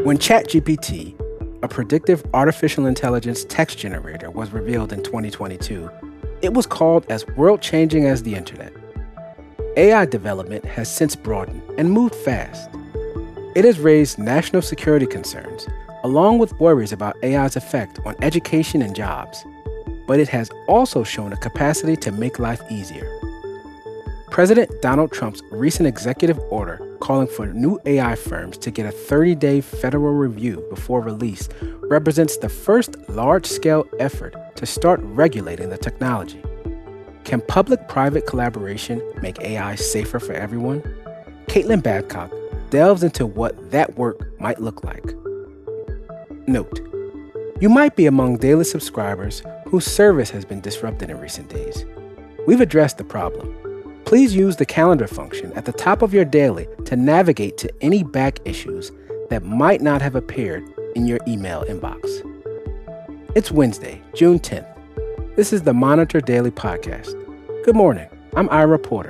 When ChatGPT, a predictive artificial intelligence text generator, was revealed in 2022, it was called as world-changing as the internet. AI development has since broadened and moved fast. It has raised national security concerns, along with worries about AI's effect on education and jobs. But it has also shown a capacity to make life easier. President Donald Trump's recent executive order calling for new AI firms to get a 30-day federal review before release represents the first large-scale effort to start regulating the technology. Can public-private collaboration make AI safer for everyone? Caitlin Babcock delves into what that work might look like. Note: you might be among daily subscribers whose service has been disrupted in recent days. We've addressed the problem. Please use the calendar function at the top of your daily to navigate to any back issues that might not have appeared in your email inbox. It's Wednesday, June 10th. This is the Monitor Daily Podcast. Good morning. I'm Ira Porter.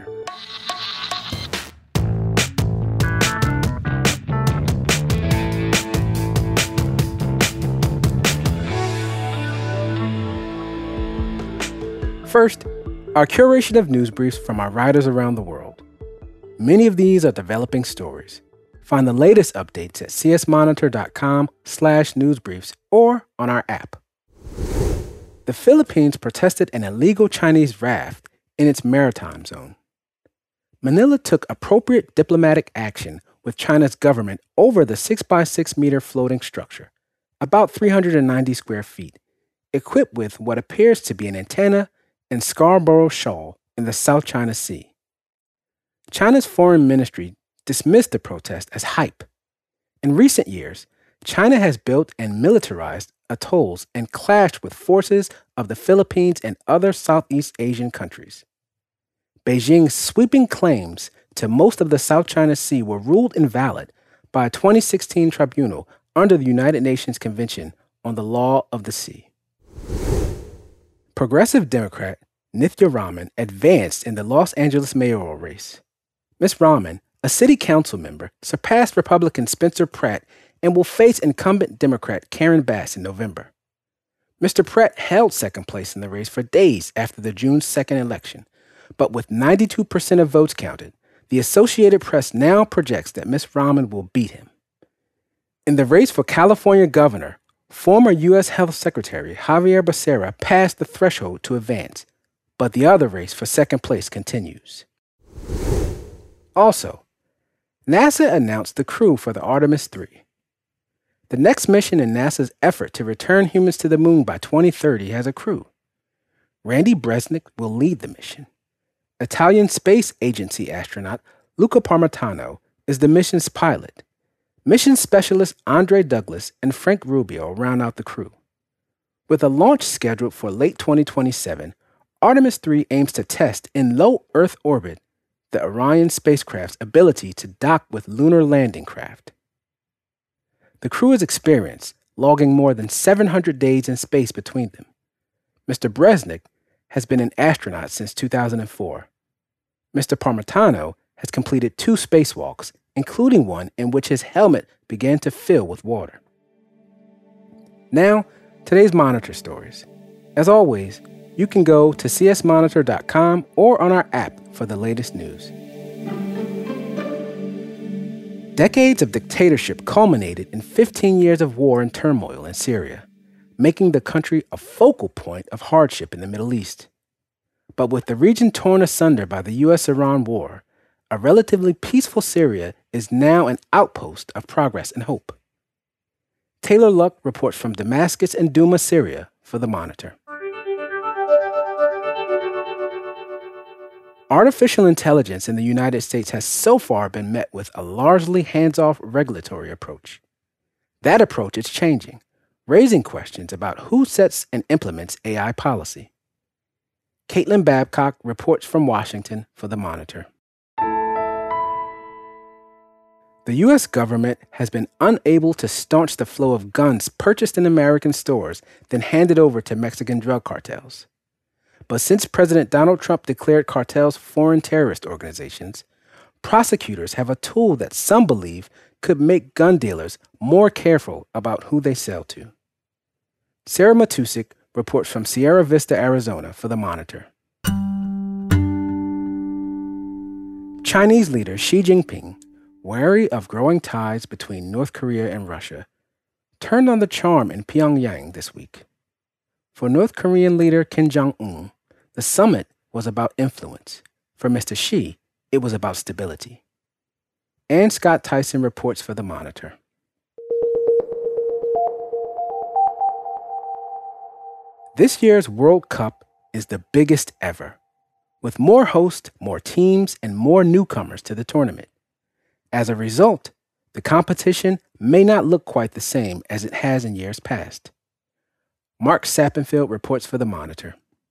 First, our curation of news briefs from our writers around the world. Many of these are developing stories. Find the latest updates at csmonitor.com/newsbriefs or on our app. The Philippines protested an illegal Chinese raft in its maritime zone. Manila took appropriate diplomatic action with China's government over the 6x6-meter floating structure, about 390 square feet, equipped with what appears to be an antenna in Scarborough Shoal in the South China Sea. China's foreign ministry dismissed the protest as hype. In recent years, China has built and militarized atolls and clashed with forces of the Philippines and other Southeast Asian countries. Beijing's sweeping claims to most of the South China Sea were ruled invalid by a 2016 tribunal under the United Nations Convention on the Law of the Sea. Progressive Democrat Nithya Raman advanced in the Los Angeles mayoral race. Ms. Raman, a city council member, surpassed Republican Spencer Pratt and will face incumbent Democrat Karen Bass in November. Mr. Pratt held second place in the race for days after the June 2nd election, but with 92% of votes counted, the Associated Press now projects that Ms. Raman will beat him. In the race for California governor, former U.S. Health Secretary Xavier Becerra passed the threshold to advance, but the other race for second place continues. Also, NASA announced the crew for the Artemis 3. The next mission in NASA's effort to return humans to the moon by 2030 has a crew. Randy Bresnik will lead the mission. Italian Space Agency astronaut Luca Parmitano is the mission's pilot. Mission specialists Andre Douglas and Frank Rubio round out the crew. With a launch scheduled for late 2027, Artemis 3 aims to test in low Earth orbit the Orion spacecraft's ability to dock with lunar landing craft. The crew is experienced, logging more than 700 days in space between them. Mr. Bresnik has been an astronaut since 2004. Mr. Parmitano has completed 2 spacewalks, including one in which his helmet began to fill with water. Now, today's Monitor stories. As always, you can go to csmonitor.com or on our app for the latest news. Decades of dictatorship culminated in 15 years of war and turmoil in Syria, making the country a focal point of hardship in the Middle East. But with the region torn asunder by the U.S.-Iran war, a relatively peaceful Syria is now an outpost of progress and hope. Taylor Luck reports from Damascus and Douma, Syria, for The Monitor. Artificial intelligence in the United States has so far been met with a largely hands-off regulatory approach. That approach is changing, raising questions about who sets and implements AI policy. Caitlin Babcock reports from Washington for The Monitor. The U.S. government has been unable to staunch the flow of guns purchased in American stores, then handed over to Mexican drug cartels. But since President Donald Trump declared cartels foreign terrorist organizations, prosecutors have a tool that some believe could make gun dealers more careful about who they sell to. Sarah Matusik reports from Sierra Vista, Arizona for The Monitor. Chinese leader Xi Jinping, wary of growing ties between North Korea and Russia, turned on the charm in Pyongyang this week. For North Korean leader Kim Jong-un, the summit was about influence. For Mr. Xi, it was about stability. Ann Scott Tyson reports for The Monitor. This year's World Cup is the biggest ever, with more hosts, more teams, and more newcomers to the tournament. As a result, the competition may not look quite the same as it has in years past. Mark Sappenfield reports for The Monitor.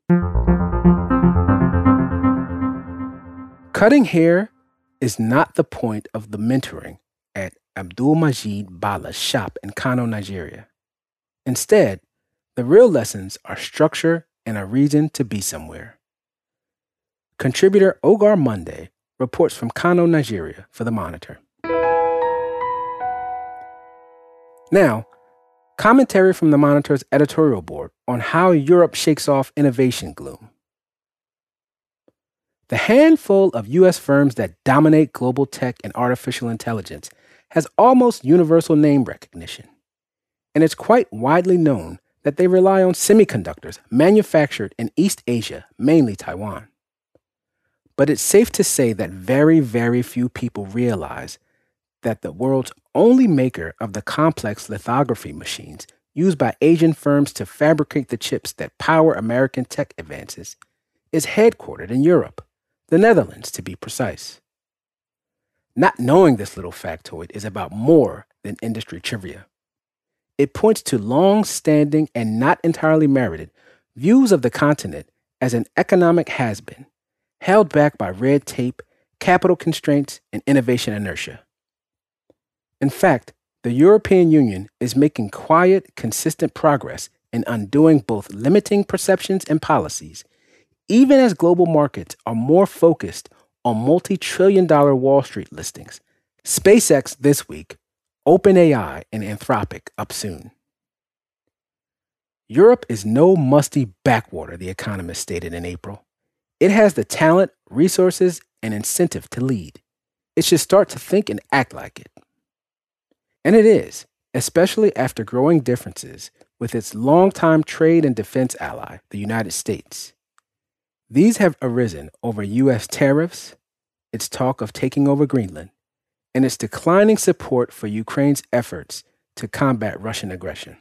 Cutting hair is not the point of the mentoring at Abdul-Majid Bala's shop in Kano, Nigeria. Instead, the real lessons are structure and a reason to be somewhere. Contributor Ogar Monday reports from Kano, Nigeria for The Monitor. Now, commentary from The Monitor's editorial board on how Europe shakes off innovation gloom. The handful of U.S. firms that dominate global tech and artificial intelligence has almost universal name recognition, and it's quite widely known that they rely on semiconductors manufactured in East Asia, mainly Taiwan. But it's safe to say that very, very few people realize that the world's only maker of the complex lithography machines used by Asian firms to fabricate the chips that power American tech advances is headquartered in Europe, the Netherlands to be precise. Not knowing this little factoid is about more than industry trivia. It points to long-standing and not entirely merited views of the continent as an economic has-been, held back by red tape, capital constraints, and innovation inertia. In fact, the European Union is making quiet, consistent progress in undoing both limiting perceptions and policies, even as global markets are more focused on multi-trillion-dollar Wall Street listings. SpaceX this week, OpenAI and Anthropic up soon. Europe is no musty backwater, The Economist stated in April. It has the talent, resources, and incentive to lead. It should start to think and act like it. And it is, especially after growing differences with its longtime trade and defense ally, the United States. These have arisen over U.S. tariffs, its talk of taking over Greenland, and its declining support for Ukraine's efforts to combat Russian aggression.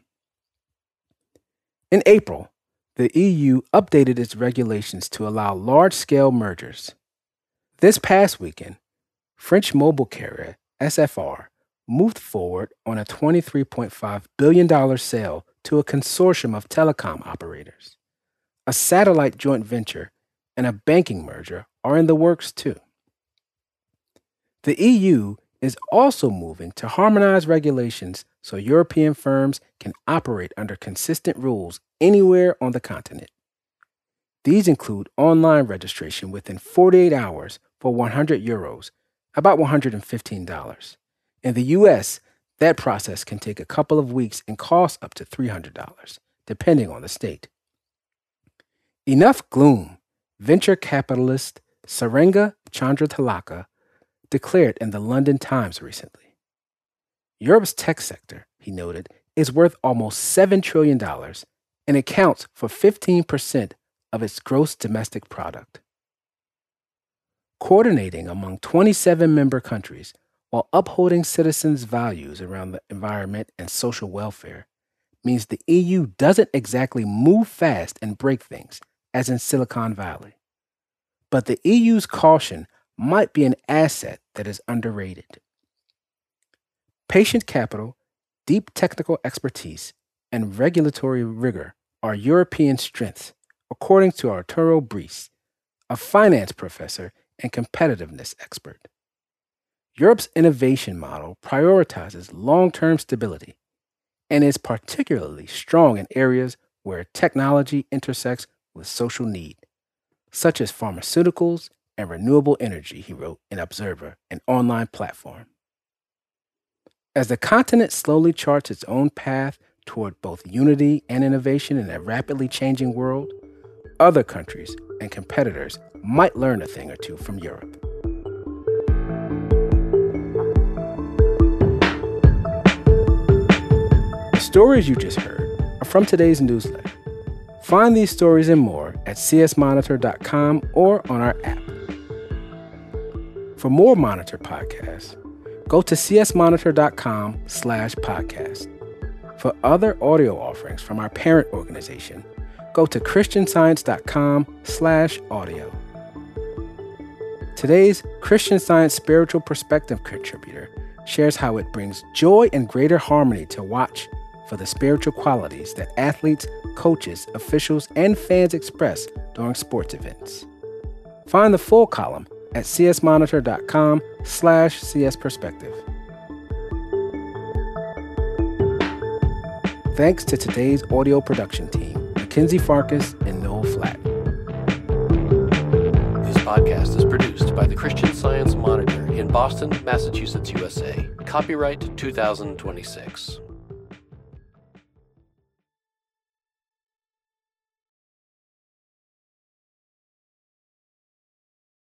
In April, the EU updated its regulations to allow large-scale mergers. This past weekend, French mobile carrier SFR moved forward on a $23.5 billion sale to a consortium of telecom operators. A satellite joint venture and a banking merger are in the works too. The EU is also moving to harmonize regulations so European firms can operate under consistent rules anywhere on the continent. These include online registration within 48 hours for €100, about $115. In the US, that process can take a couple of weeks and cost up to $300, depending on the state. Enough gloom, venture capitalist Sarenga Chandratilaka declared in the London Times recently. Europe's tech sector, he noted, is worth almost $7 trillion and accounts for 15% of its gross domestic product. Coordinating among 27 member countries while upholding citizens' values around the environment and social welfare means the EU doesn't exactly move fast and break things, as in Silicon Valley. But the EU's caution might be an asset that is underrated. Patient capital, deep technical expertise, and regulatory rigor are European strengths, according to Arturo Brice, a finance professor and competitiveness expert. Europe's innovation model prioritizes long-term stability and is particularly strong in areas where technology intersects with social need, such as pharmaceuticals and renewable energy, he wrote in Observer, an online platform. As the continent slowly charts its own path toward both unity and innovation in a rapidly changing world, other countries and competitors might learn a thing or two from Europe. The stories you just heard are from today's newsletter. Find these stories and more at csmonitor.com or on our app. For more Monitor podcasts, go to csmonitor.com/podcast. For other audio offerings from our parent organization, go to christianscience.com/audio. Today's Christian Science Spiritual Perspective contributor shares how it brings joy and greater harmony to watch for the spiritual qualities that athletes, coaches, officials, and fans express during sports events. Find the full column at csmonitor.com/csperspective. Thanks to today's audio production team, Mackenzie Farkas and Noel Flatt. This podcast is produced by the Christian Science Monitor in Boston, Massachusetts, USA. Copyright 2026.